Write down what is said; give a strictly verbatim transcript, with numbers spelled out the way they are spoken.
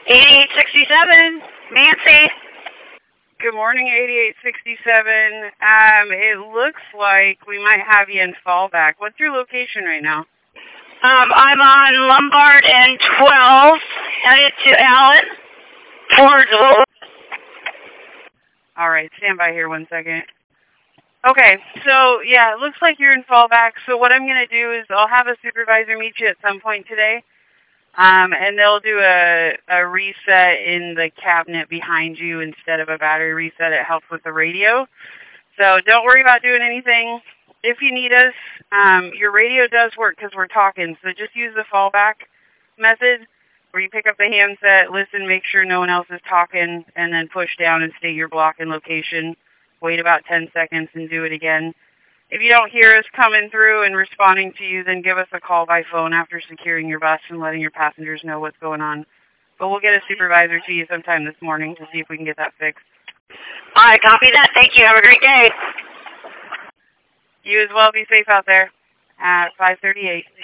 eighty-eight sixty-seven, Nancy. Good morning, eighty-eight sixty-seven. Um, it looks like we might have you in fallback. What's your location right now? Um, I'm on Lombard and twelve, headed to Allen, towards Wood. All right, stand by here one second. Okay, so yeah, it looks like you're in fallback. So what I'm going to do is I'll have a supervisor meet you at some point today, um, and they'll do a, a reset in the cabinet behind you instead of a battery reset. It helps with the radio. So don't worry about doing anything. If you need us, um, your radio does work because we're talking, so just use the fallback method where you pick up the handset, listen, make sure no one else is talking, and then push down and state your block and location. Wait about ten seconds and do it again. If you don't hear us coming through and responding to you, then give us a call by phone after securing your bus and letting your passengers know what's going on. But we'll get a supervisor to you sometime this morning to see if we can get that fixed. All right, copy that. Thank you. Have a great day. You as well. Be safe out there at five thirty-eight.